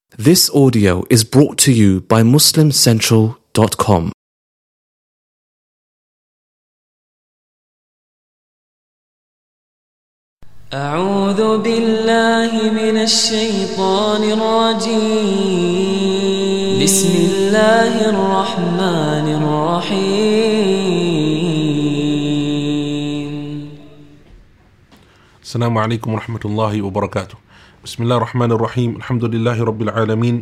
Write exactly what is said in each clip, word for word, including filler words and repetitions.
This audio is brought to you by Muslim Central dot com. أعوذ بالله من الشيطان الرجيم بسم الله الرحمن الرحيم السلام عليكم ورحمة الله وبركاته. بسم الله الرحمن الرحيم. الحمد لله رب العالمين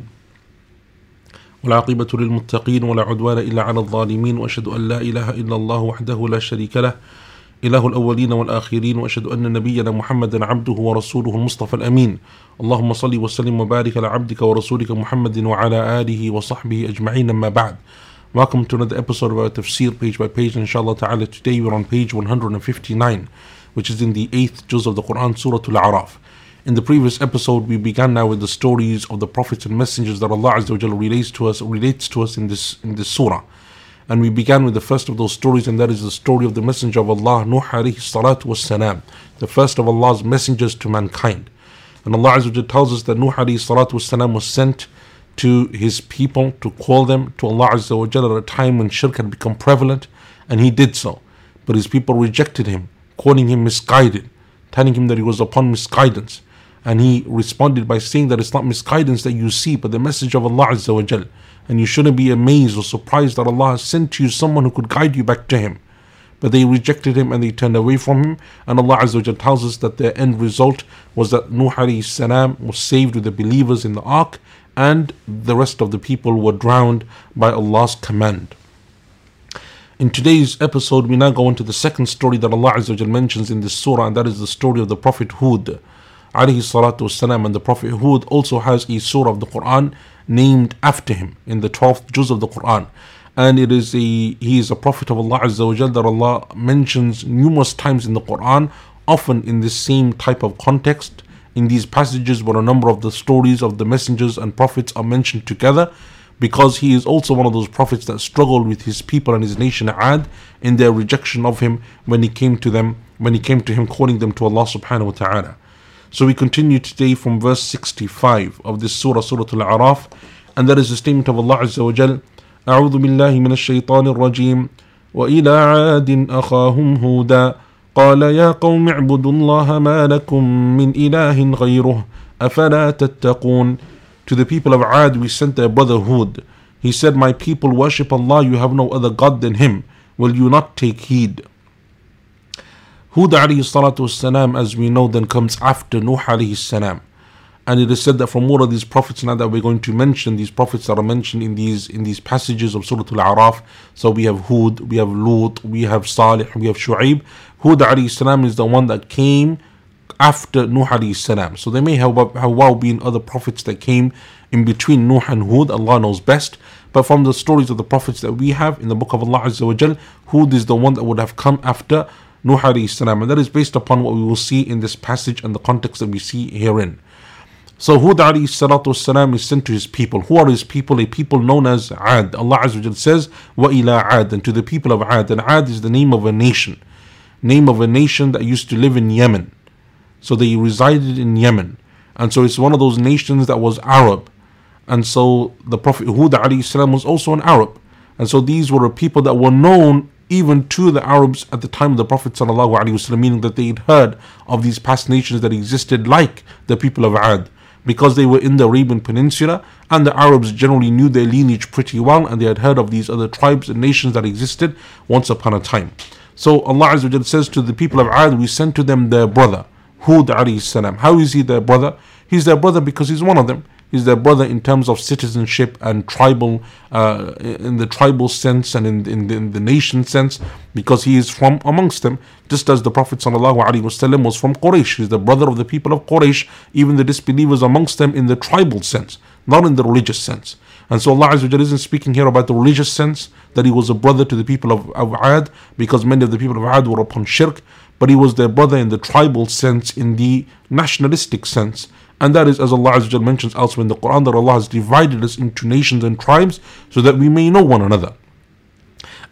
والعاقبة للمتقين ولا عدوان إلا على الظالمين، وأشهد أن لا إله إلا الله وحده لا شريك له إله الأولين والآخرين، وأشهد أن نبينا محمدا عبده ورسوله المصطفى الأمين. اللهم صل وسلم وبارك على عبدك ورسولك محمد وعلى آله وصحبه أجمعين. أما بعد. Welcome to another episode of our tafsir page by page. Inshallah ta'ala, today we're on page one hundred fifty-nine, which is in the eighth juz of the Quran, Surah Al-A'raf. In the previous episode, we began now with the stories of the prophets and messengers that Allah Azza wa Jalla relates to us, relates to us in this in this surah. And we began with the first of those stories, and that is the story of the messenger of Allah, Nuh alayhi salatu was salam, the first of Allah's messengers to mankind. And Allah Azza wa Jalla tells us that Nuh alayhi salatu was salam was sent to his people to call them to Allah Azza wa Jalla at a time when shirk had become prevalent, and he did so. But his people rejected him, calling him misguided, telling him that he was upon misguidance. And he responded by saying that it's not misguidance that you see, but the message of Allah Azza wa Jal. And you shouldn't be amazed or surprised that Allah has sent to you someone who could guide you back to Him. But they rejected Him and they turned away from Him. And Allah Azza wa Jal tells us that their end result was that Nuh alayhi salam was saved with the believers in the ark, and the rest of the people were drowned by Allah's command. In today's episode, we now go into the second story that Allah Azza wa Jal mentions in this surah, and that is the story of the Prophet Hud alayhi salatu wassalam. And the Prophet Hud also has a surah of the Quran named after him in the twelfth juz of the Quran. And it is a he is a prophet of Allah Azza wa Jal that Allah mentions numerous times in the Quran, often in this same type of context, in these passages where a number of the stories of the messengers and prophets are mentioned together, because he is also one of those prophets that struggled with his people and his nation Ad in their rejection of him when he came to them, when he came to him calling them to Allah subhanahu wa ta'ala. So we continue today from verse sixty-five of this surah, Surah Al-A'raf, and that is the statement of Allah Azza wa Jal: أعوذ بالله من الشيطان الرجيم وإلى عاد أخاهم هودا قال يا قوم اعبدوا الله ما لكم من إله غيره أفلا تتقون. To the people of Ad we sent their brother Hud. He said, my people worship Allah, you have no other God than Him. Will you not take heed? Hud alayhi salatu wassalam, as we know, then comes after Nuh alayhi salam. And it is said that from all of these prophets now that we're going to mention, these prophets that are mentioned in these in these passages of Surah Al-A'raf, so we have Hud, we have Lut, we have Salih, we have Shu'aib. Hud alayhi salam is the one that came after Nuh alayhi salam. So there may have, have well been other prophets that came in between Nuh and Hud, Allah knows best. But from the stories of the prophets that we have in the book of Allah Azza wa Jal, Hud is the one that would have come after Nuh alayhi salam, and that is based upon what we will see in this passage and the context that we see herein. So Hud alayhi salatu wasalam is sent to his people. Who are his people? A people known as Ad. Allah Azza wa Jal says, وَإِلَىٰ عَادٍ, and to the people of Ad. And Ad is the name of a nation. Name of a nation that used to live in Yemen. So they resided in Yemen. And so it's one of those nations that was Arab. And so the Prophet Hud alayhi salam was also an Arab. And so these were a people that were known even to the Arabs at the time of the Prophet sallallahu alaihi wasallam, meaning that they had heard of these past nations that existed like the people of Ad, because they were in the Arabian Peninsula, and the Arabs generally knew their lineage pretty well, and they had heard of these other tribes and nations that existed once upon a time. So Allah Azza wa Jalla says to the people of Ad, we sent to them their brother, Hud alayhi salam. How is he their brother? He's their brother because he's one of them. He's their brother in terms of citizenship and tribal, uh, in the tribal sense and in, in, the, in the nation sense, because he is from amongst them, just as the Prophet ﷺ was from Quraysh. He's the brother of the people of Quraysh, even the disbelievers amongst them in the tribal sense, not in the religious sense. And so Allah Azza wa Jalla isn't speaking here about the religious sense, that he was a brother to the people of, of Ad, because many of the people of Ad were upon shirk, but he was their brother in the tribal sense, in the nationalistic sense. And that is, as Allah Azza wa Jalla mentions elsewhere in the Quran, that Allah has divided us into nations and tribes so that we may know one another.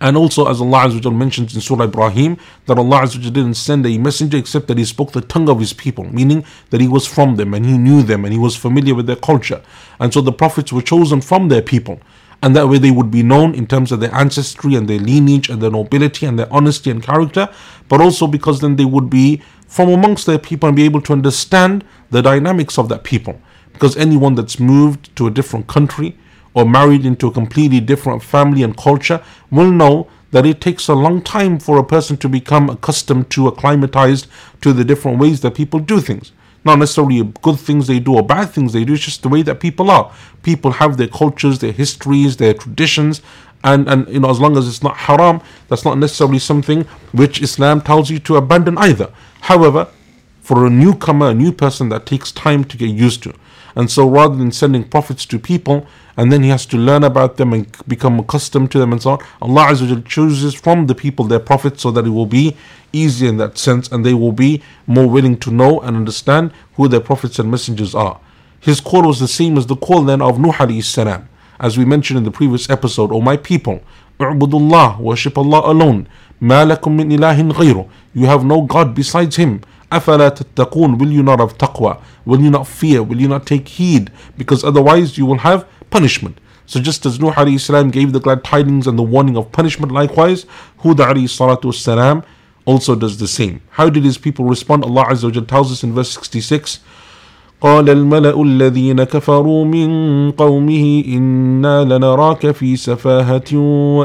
And also, as Allah Azza wa Jal mentions in Surah Ibrahim, that Allah Azza wa Jal didn't send a messenger except that he spoke the tongue of his people, meaning that he was from them and he knew them and he was familiar with their culture. And so the prophets were chosen from their people. And that way they would be known in terms of their ancestry and their lineage and their nobility and their honesty and character, but also because then they would be from amongst their people and be able to understand the dynamics of that people. Because anyone that's moved to a different country or married into a completely different family and culture will know that it takes a long time for a person to become accustomed to, acclimatized to the different ways that people do things. Not necessarily good things they do or bad things they do, it's just the way that people are. People have their cultures, their histories, their traditions, and, and you know, as long as it's not haram, that's not necessarily something which Islam tells you to abandon either. However, for a newcomer, a new person, that takes time to get used to. And so rather than sending prophets to people and then he has to learn about them and become accustomed to them and so on, Allah Azza wa Jal chooses from the people their prophets so that it will be easier in that sense and they will be more willing to know and understand who their prophets and messengers are. His call was the same as the call then of Nuh alayhi salam. As we mentioned in the previous episode, O my people, U'budullah, worship Allah alone. Ma lakum min ilahin ghayru. You have no God besides Him. أَفَلَا تَتَّقُونَ. Will you not have taqwa? Will you not fear? Will you not take heed? Because otherwise you will have punishment. So just as Nuh alayhi salam gave the glad tidings and the warning of punishment, likewise, Hud alayhi salatu wassalam also does the same. How did his people respond? Allah Azza wa Jal tells us in verse sixty-six, قال الملأ الذين كفروا من قومه إنا لنراك في سفاهة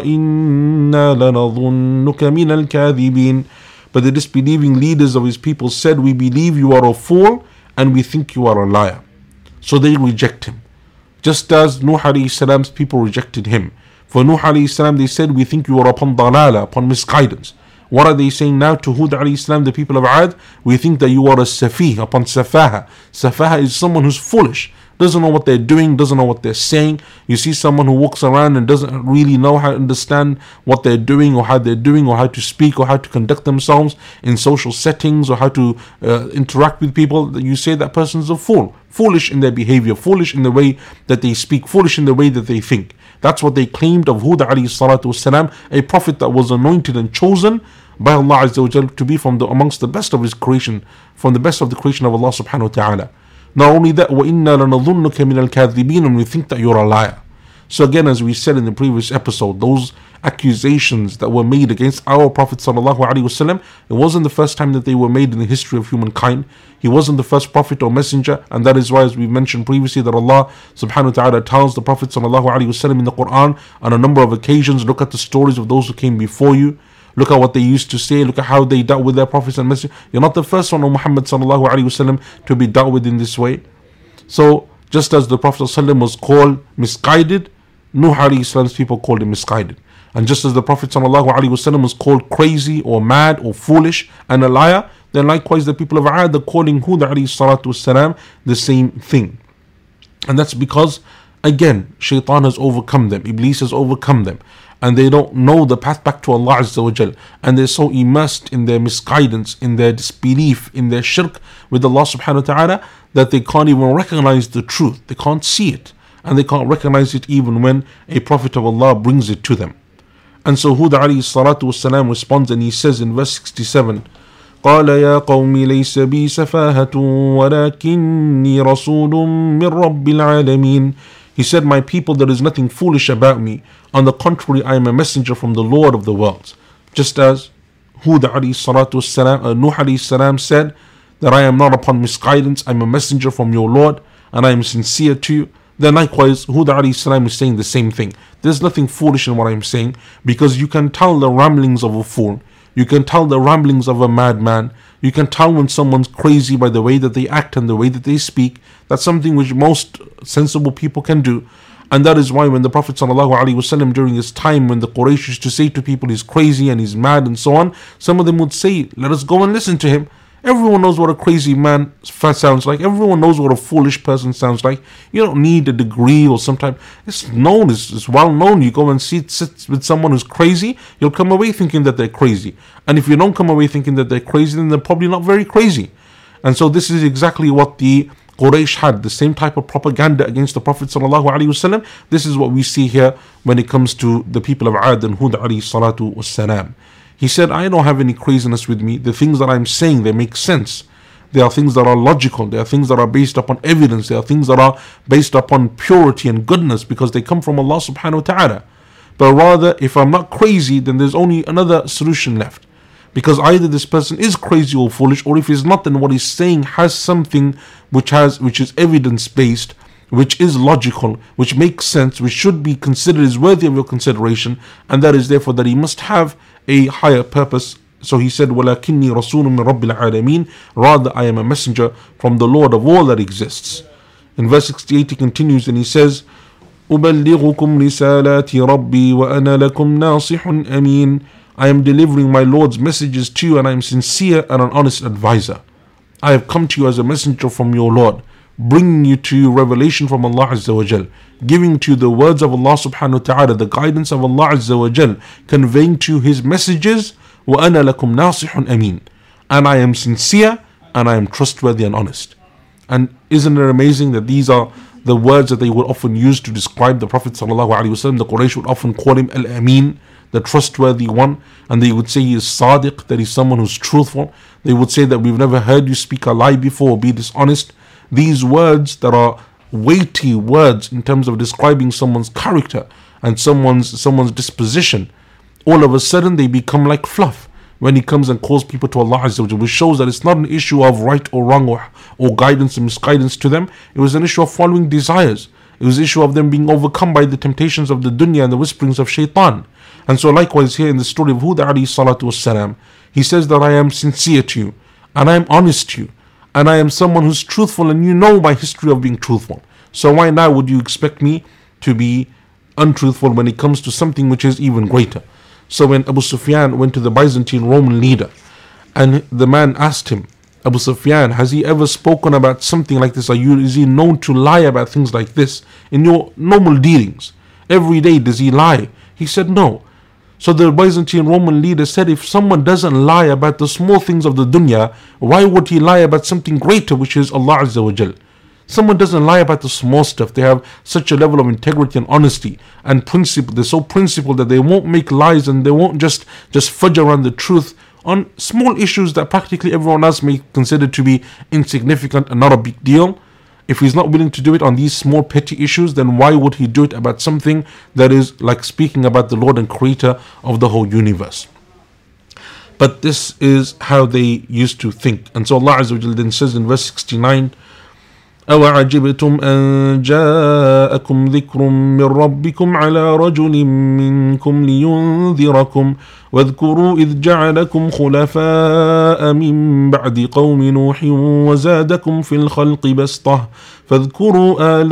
وإنا لنظنك من الكاذبين. But the disbelieving leaders of his people said, we believe you are a fool and we think you are a liar. So they reject him. Just as Nuh alayhi salam's people rejected him. For Nuh alayhi salam they said, we think you are upon dalala, upon misguidance. What are they saying now to Hud alayhi salam, the people of Ad? We think that you are a safih, upon safaha. Safaha is someone who's foolish, doesn't know what they're doing, doesn't know what they're saying. You see someone who walks around and doesn't really know how to understand what they're doing or how they're doing or how to speak or how to conduct themselves in social settings or how to uh, interact with people. You say that person's a fool. Foolish in their behavior, foolish in the way that they speak, foolish in the way that they think. That's what they claimed of Hud alayhi salatu wasalam, a prophet that was anointed and chosen by Allah Azza wa Jal to be from the amongst the best of his creation, from the best of the creation of Allah subhanahu wa ta'ala. Not only that, وَإِنَّا لَنَظُنُّكَ مِنَ الْكَاذِبِينَ, and we think that you're a liar. So again, as we said in the previous episode, those accusations that were made against our Prophet sallallahu alaihi wasallam, it wasn't the first time that they were made in the history of humankind. He wasn't the first prophet or messenger, and that is why, as we mentioned previously, that Allah subhanahu wa ta'ala tells the Prophet sallallahu alaihi wasallam in the Quran on a number of occasions, look at the stories of those who came before you. Look at what they used to say. Look at how they dealt with their prophets and messengers. You're not the first one, O Muhammad sallallahu alaihi wasallam, to be dealt with in this way. So, just as the Prophet ﷺ was called misguided, Nuh alayhi salam's people called him misguided. And just as the Prophet ﷺ was called crazy or mad or foolish and a liar, then likewise the people of Ad are calling Hud alayhi salatu wasalam the same thing. And that's because, again, shaitan has overcome them, Iblis has overcome them, and they don't know the path back to Allah Azza wa Jal, and they're so immersed in their misguidance, in their disbelief, in their shirk with Allah subhanahu wa ta'ala, that they can't even recognize the truth. They can't see it, and they can't recognize it even when a prophet of Allah brings it to them. And so Hud alayhi salatu wasalam responds, and he says in verse sixty-seven, قال يا قوم ليس بي سفاهة ولكني رسول من رب العالمين. He said, my people, there is nothing foolish about me. On the contrary, I am a messenger from the Lord of the worlds. Just as Hud alayhi salatu wasalam, uh, Nuh alayhi salam said that I am not upon misguidance, I am a messenger from your Lord, and I am sincere to you. Then likewise, Hud alayhi salam is saying the same thing. There's nothing foolish in what I am saying, because you can tell the ramblings of a fool. You can tell the ramblings of a madman. You can tell when someone's crazy by the way that they act and the way that they speak. That's something which most sensible people can do. And that is why when the Prophet ﷺ during his time, when the Quraysh used to say to people he's crazy and he's mad and so on, some of them would say, let us go and listen to him. Everyone knows what a crazy man sounds like. Everyone knows what a foolish person sounds like. You don't need a degree or some type. It's known, it's, it's well known. You go and sit, sit with someone who's crazy, you'll come away thinking that they're crazy. And if you don't come away thinking that they're crazy, then they're probably not very crazy. And so this is exactly what the Quraysh had, the same type of propaganda against the Prophet ﷺ, this is what we see here when it comes to the people of Ad and Hud alayhi salatu wassalam. He said, I don't have any craziness with me. The things that I'm saying, they make sense. There are things that are logical. There are things that are based upon evidence. There are things that are based upon purity and goodness because they come from Allah subhanahu wa ta'ala. But rather, if I'm not crazy, then there's only another solution left. Because either this person is crazy or foolish, or if he's not, then what he's saying has something which has which is evidence-based, which is logical, which makes sense, which should be considered as worthy of your consideration, and that is therefore that he must have a higher purpose. So he said, وَلَكِنِّي رَسُولٌ مِّن رَبِّ الْعَالَمِينَ, rather I am a messenger from the Lord of all that exists. In verse sixty-eight he continues and he says, أُبَلِّغُكُمْ رِسَالَاتِ رَبِّي وَأَنَا لَكُمْ نَاصِحٌ أَمِينٌ. I am delivering my Lord's messages to you and I am sincere and an honest advisor. I have come to you as a messenger from your Lord, bringing you to you revelation from Allah Azza wa Jal, giving to you the words of Allah subhanahu wa ta'ala, the guidance of Allah Azza wa Jal, conveying to you His messages, وَأَنَا لَكُمْ نَاصِحٌ أَمِينٌ. And I am sincere and I am trustworthy and honest. And isn't it amazing that these are the words that they would often use to describe the Prophet sallallahu alaihi wasallam? The Quraysh would often call him Al-Amin, the trustworthy one, and they would say he is Sadiq, that he's someone who's truthful. They would say that we've never heard you speak a lie before or be dishonest. These words that are weighty words in terms of describing someone's character and someone's someone's disposition, all of a sudden they become like fluff when he comes and calls people to Allah Azza wa Jalla, which shows that it's not an issue of right or wrong or, or guidance and misguidance to them. It was an issue of following desires. It was an issue of them being overcome by the temptations of the dunya and the whisperings of shaitan. And so likewise here in the story of Hud alayhi salatu wassalam, he says that I am sincere to you, and I am honest to you, and I am someone who's truthful, and you know my history of being truthful. So why now would you expect me to be untruthful when it comes to something which is even greater? So when Abu Sufyan went to the Byzantine Roman leader, and the man asked him, Abu Sufyan, has he ever spoken about something like this? Are you, is he known to lie about things like this in your normal dealings? Every day does he lie? He said no. So the Byzantine Roman leader said, if someone doesn't lie about the small things of the dunya, why would he lie about something greater, which is Allah Azza wa Jal? Someone doesn't lie about the small stuff. They have such a level of integrity and honesty and principle. They're so principled that they won't make lies and they won't just, just fudge around the truth on small issues that practically everyone else may consider to be insignificant and not a big deal. If he's not willing to do it on these small petty issues, then why would he do it about something that is like speaking about the Lord and Creator of the whole universe? But this is how they used to think. And so Allah Azza wa Jalla then says in verse sixty-nine, أَوَعَجِبْتُمْ أَنْ جَاءَكُمْ ذِكْرٌ مِّن رَبِّكُمْ عَلَى رَجُلٍ مِّنْكُمْ لِيُنذِرَكُمْ وَاذْكُرُوا إِذْ جَعَلَكُمْ خُلَفَاءَ مِنْ بَعْدِ قَوْمِ نُوحٍ وَزَادَكُمْ فِي الْخَلْقِ بَسْطَةً فَاذْكُرُوا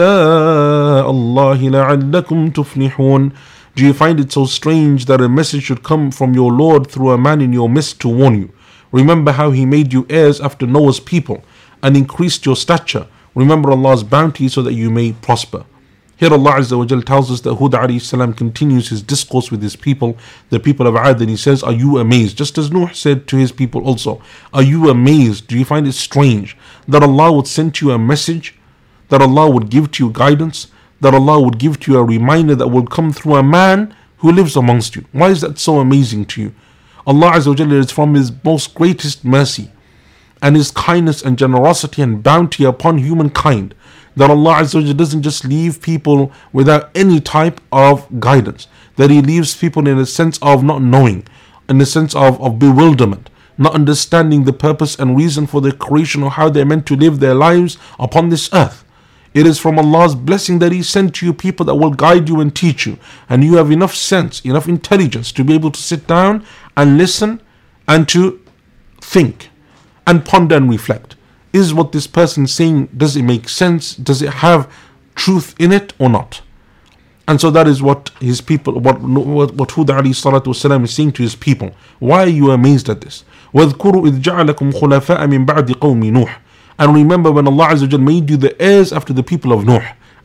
آلَاءَ اللَّهِ لَعَلَّكُمْ تُفْلِحُونَ. Do you find it so strange that a message should come from your Lord through a man in your midst to warn you? Remember how he made you heirs after Noah's people and increased your stature. Remember Allah's bounty so that you may prosper. Here Allah Azza wa Jal tells us that Hud alayhi salam continues his discourse with his people, the people of Ad, and he says, are you amazed? Just as Nuh said to his people also, are you amazed? Do you find it strange that Allah would send to you a message, that Allah would give to you guidance, that Allah would give to you a reminder that will come through a man who lives amongst you? Why is that so amazing to you? Allah Azza wa Jal is from His most greatest mercy and His kindness and generosity and bounty upon humankind, that Allah Azza wa Jalla doesn't just leave people without any type of guidance, that He leaves people in a sense of not knowing, in a sense of, of bewilderment, not understanding the purpose and reason for their creation or how they're meant to live their lives upon this earth. It is from Allah's blessing that He sent to you people that will guide you and teach you, and you have enough sense, enough intelligence to be able to sit down and listen and to think and ponder and reflect. Is what this person is saying, does it make sense? Does it have truth in it or not? And so that is what his people, what, what, what Hud alayhi salatu wasalam is saying to his people. Why are you amazed at this? وَاذْكُرُوا إِذْ جَعَلَكُمْ خُلَفَاءَ مِنْ بَعْدِ قَوْمِ نُوحٍ. And remember when Allah Azza wa Jal made you the heirs after the people of Nuh.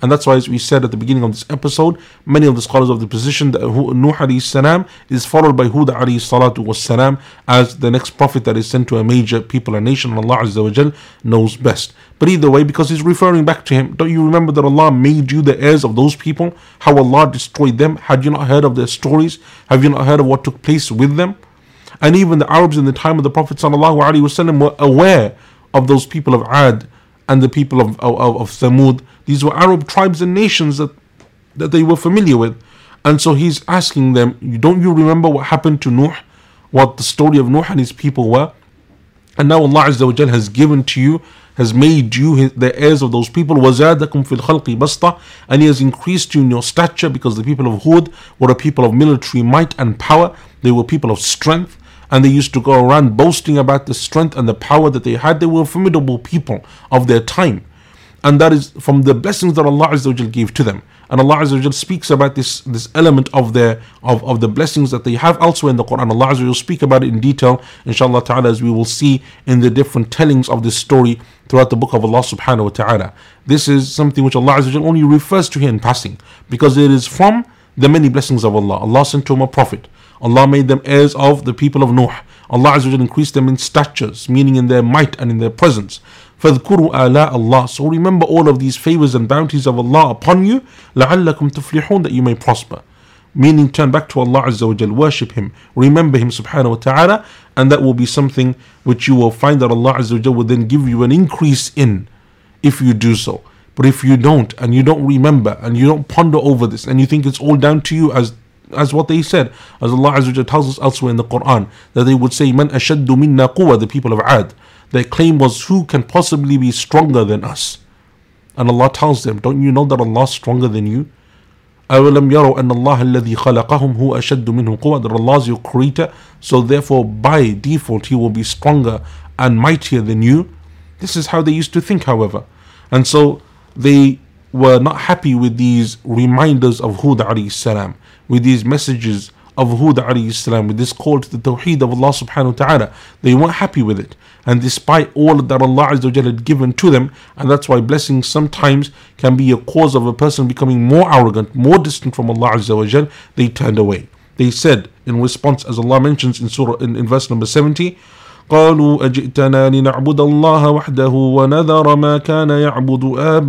And that's why, as we said at the beginning of this episode, many of the scholars of the position that Nuh alayhi salam is followed by Hud alayhi salatu was salam as the next prophet that is sent to a major people and nation, and Allah Azza wa Jal knows best. But either way, because he's referring back to him, don't you remember that Allah made you the heirs of those people? How Allah destroyed them? Had you not heard of their stories? Have you not heard of what took place with them? And even the Arabs in the time of the Prophet sallallahu alaihi wasallam were aware of those people of Ad and the people of, of, of Thamud. These were Arab tribes and nations that, that they were familiar with. And so he's asking them, don't you remember what happened to Nuh? What the story of Nuh and his people were? And now Allah Azza wa Jal has given to you, has made you his, the heirs of those people. وَزَادَكُمْ فِي الْخَلْقِ بَسْطَةً. And he has increased you in your stature, because the people of Hud were a people of military might and power. They were people of strength. And they used to go around boasting about the strength and the power that they had. They were formidable people of their time. And that is from the blessings that Allah Azza wa Jal gave to them. And Allah Azza wa Jal speaks about this, this element of their of, of the blessings that they have elsewhere in the Quran. Allah Azza wa Jal will speak about it in detail, inshallah ta'ala, as we will see in the different tellings of this story throughout the book of Allah subhanahu wa ta'ala. This is something which Allah Azza wa Jal only refers to here in passing, because it is from the many blessings of Allah. Allah sent to him a prophet. Allah made them heirs of the people of Nuh. Allah Azza wa Jal increased them in statures, meaning in their might and in their presence. فَاذْكُرُوا آلَاءَ اللَّهِ. So remember all of these favors and bounties of Allah upon you, لَعَلَّكُمْ تُفْلِحُونَ, that you may prosper. Meaning, turn back to Allah Azza wa Jal, worship Him, remember Him subhanahu wa ta'ala, and that will be something which you will find that Allah Azza wa Jal will then give you an increase in, if you do so. But if you don't, and you don't remember, and you don't ponder over this, and you think it's all down to you, as as what they said, as Allah Azza wa Jal tells us elsewhere in the Quran, that they would say, مَنْ أَشَدُّ مِنَّا قُوَّةً, the people of Ad. Their claim was, who can possibly be stronger than us? And Allah tells them, don't you know that Allah is stronger than you? أَوَلَمْ يَرَوْا أَنَّ اللَّهَ الَّذِي خَلَقَهُمْ هُوَ أَشَدُّ مِنْهُمْ قُوَّةً, that Allah is your creator, so therefore by default He will be stronger and mightier than you. This is how they used to think, however. And so they were not happy with these reminders of Hud alayhi salam, with these messages of Hud alayhi salam, with this call to the Tawheed of Allah subhanahu wa ta'ala. They weren't happy with it. And despite all that Allah Azza wa Jalla had given to them, and that's why blessings sometimes can be a cause of a person becoming more arrogant, more distant from Allah Azza wa Jalla, they turned away. They said in response, as Allah mentions in Surah in, in verse number seventy, قالوا أجئتنا لنعبد الله وحده ونذر ما كان يعبد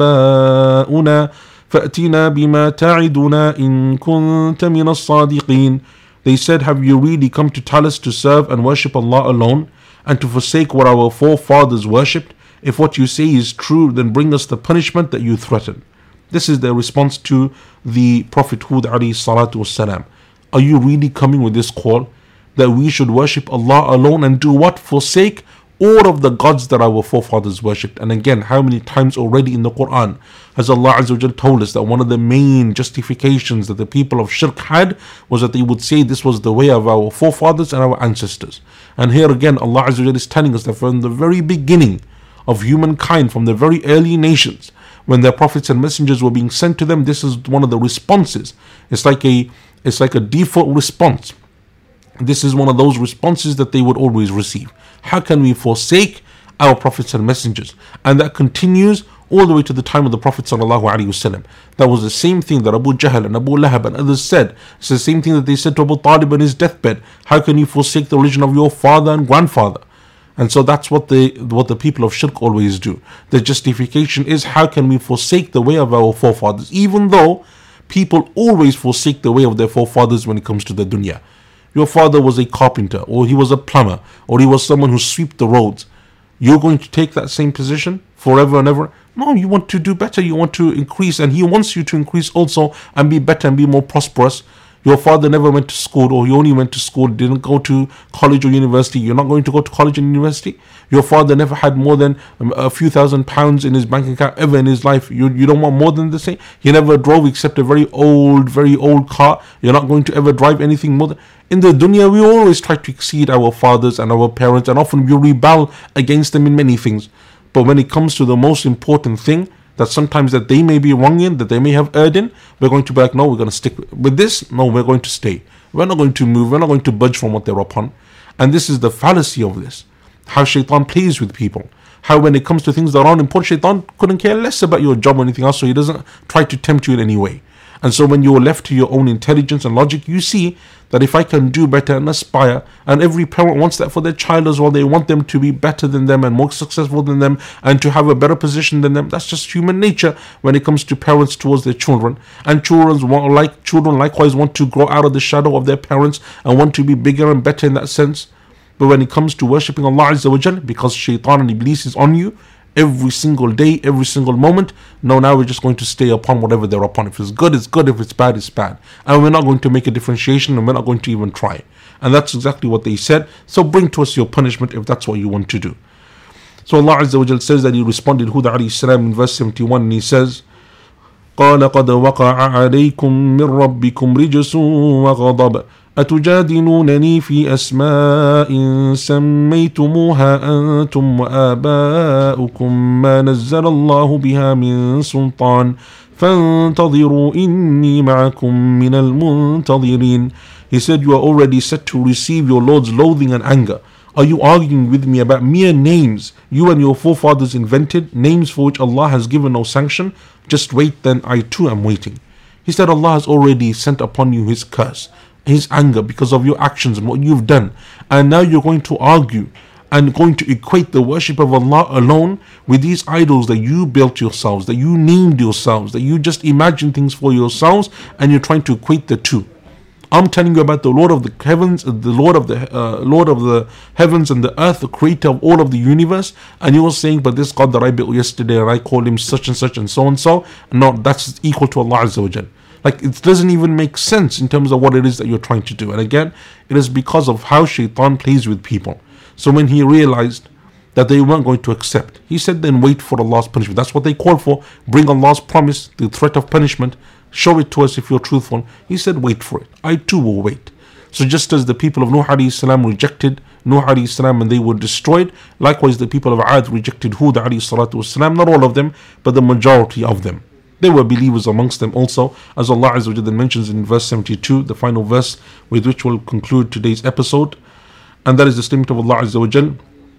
آباؤنا فأتنا بما تعدنا إن كنت من الصادقين. They said, have you really come to tell us to serve and worship Allah alone, and to forsake what our forefathers worshipped? If what you say is true, then bring us the punishment that you threaten. This is their response to the Prophet Hud alayhi salatu wassalam. Are you really coming with this call that we should worship Allah alone and do what? Forsake all of the gods that our forefathers worshipped. And again, how many times already in the Quran has Allah Azza wa Jal told us that one of the main justifications that the people of Shirk had was that they would say this was the way of our forefathers and our ancestors. And here again, Allah Azza wa Jal is telling us that from the very beginning of humankind, from the very early nations, when their prophets and messengers were being sent to them, this is one of the responses. It's like a, it's like a default response. This is one of those responses that they would always receive. How can we forsake our prophets and messengers? And that continues all the way to the time of the Prophet sallallahu alaihi wasallam. That was the same thing that Abu Jahl and Abu Lahab and others said. It's the same thing that they said to Abu Talib on his deathbed. How can you forsake the religion of your father and grandfather? And so that's what the what the people of Shirk always do. The justification is, how can we forsake the way of our forefathers? Even though people always forsake the way of their forefathers when it comes to the dunya. Your father was a carpenter, or he was a plumber, or he was someone who swept the roads. You're going to take that same position forever and ever? No, you want to do better, you want to increase, and he wants you to increase also and be better and be more prosperous. Your father never went to school, or he only went to school, didn't go to college or university. You're not going to go to college and university. Your father never had more than a few thousand pounds in his bank account ever in his life. You, you don't want more than the same. He never drove except a very old, very old car. You're not going to ever drive anything more than... In the dunya, we always try to exceed our fathers and our parents, and often we rebel against them in many things. But when it comes to the most important thing, that sometimes that they may be wrong in, that they may have erred in, we're going to be like, no, we're going to stick with this. No, we're going to stay. We're not going to move. We're not going to budge from what they're upon. And this is the fallacy of this. How shaitan plays with people. How when it comes to things that aren't important, Shaitan couldn't care less about your job or anything else, so he doesn't try to tempt you in any way. And so when you're left to your own intelligence and logic, you see that if I can do better and aspire, and every parent wants that for their child as well, they want them to be better than them and more successful than them and to have a better position than them. That's just human nature when it comes to parents towards their children. And children want, like children likewise want to grow out of the shadow of their parents and want to be bigger and better in that sense. But when it comes to worshipping Allah Azza wa Jal, because Shaitan and Iblis is on you every single day, every single moment, no, now we're just going to stay upon whatever they're upon. If it's good, it's good. If it's bad, it's bad. And we're not going to make a differentiation, and we're not going to even try. And that's exactly what they said. So bring to us your punishment if that's what you want to do. So Allah Azza wa Jal says that he responded Huda alayhi salam in verse seventy-one, and he says, قَالَ قَدْ وَقَعَ عَلَيْكُم مِّن رَبِّكُمْ رِجْسٌ وَغَضَبٌ أتجادلونني في أسماء سميتموها أنتم وآباؤكم ما نزل الله بها من سلطان فانتظروا إني معكم من المنتظرين. He said, you are already set to receive your Lord's loathing and anger. Are you arguing with me about mere names you and your forefathers invented, names for which Allah has given no sanction? Just wait, then I too am waiting. He said, Allah has already sent upon you His curse, His anger because of your actions and what you've done. And now you're going to argue and going to equate the worship of Allah alone with these idols that you built yourselves, that you named yourselves, that you just imagine things for yourselves, and you're trying to equate the two. I'm telling you about the Lord of the heavens, the Lord of the uh, Lord of the heavens and the earth, the creator of all of the universe, and you were saying, but this God that I built yesterday, and I called him such and such and so and so. No, that's equal to Allah Azza wa Jal. Like, it doesn't even make sense in terms of what it is that you're trying to do. And again, it is because of how Shaitan plays with people. So when he realized that they weren't going to accept, he said, then wait for Allah's punishment. That's what they called for. Bring Allah's promise, the threat of punishment. Show it to us if you're truthful. He said, wait for it. I too will wait. So just as the people of Nuh alayhi salam rejected Nuh alayhi salam and they were destroyed, likewise the people of Ad rejected Hud alayhi salatu wasalam. Not all of them, but the majority of them. There were believers amongst them also, as Allah Azza wa Jalla mentions in verse seventy-two, the final verse with which we'll conclude today's episode. And that is the statement of Allah Azza wa Jalla,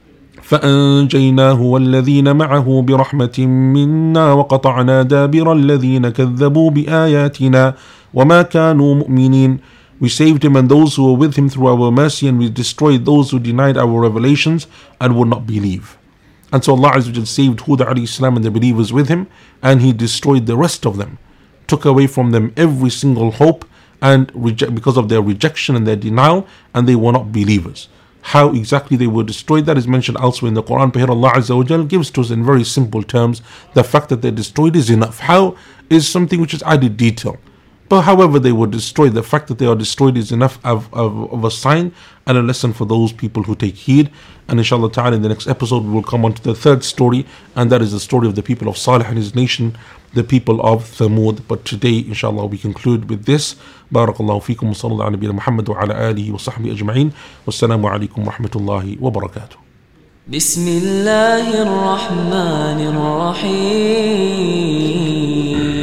فأنجيناه والذين معه برحمة منا وقطعنا دابر الذين كذبوا بآياتنا وما كانوا مؤمنين. We saved him and those who were with him through our mercy, and we destroyed those who denied our revelations and would not believe. And so Allah Azza wa Jalla saved Hud alayhi salam and the believers with him, and he destroyed the rest of them, took away from them every single hope, and reject because of their rejection and their denial, and they were not believers. How exactly they were destroyed, that is mentioned elsewhere in the Quran. But here Allah Azza wa Jal gives to us in very simple terms. The fact that they're destroyed is enough. How is something which is added detail. But however they were destroyed, the fact that they are destroyed is enough of, of, of a sign and a lesson for those people who take heed. And inshallah ta'ala in the next episode we will come on to the third story, and that is the story of the people of Salih and his nation, the people of Thamud. But today inshallah we conclude with this. Barakallahu feekum wa sallallahu ala nabiyyina Muhammad wa ala alihi wa sahbihi ajma'in. Wassalamu alaikum wa rahmatullahi wa barakatuh. Bismillahir Rahmanir Rahim.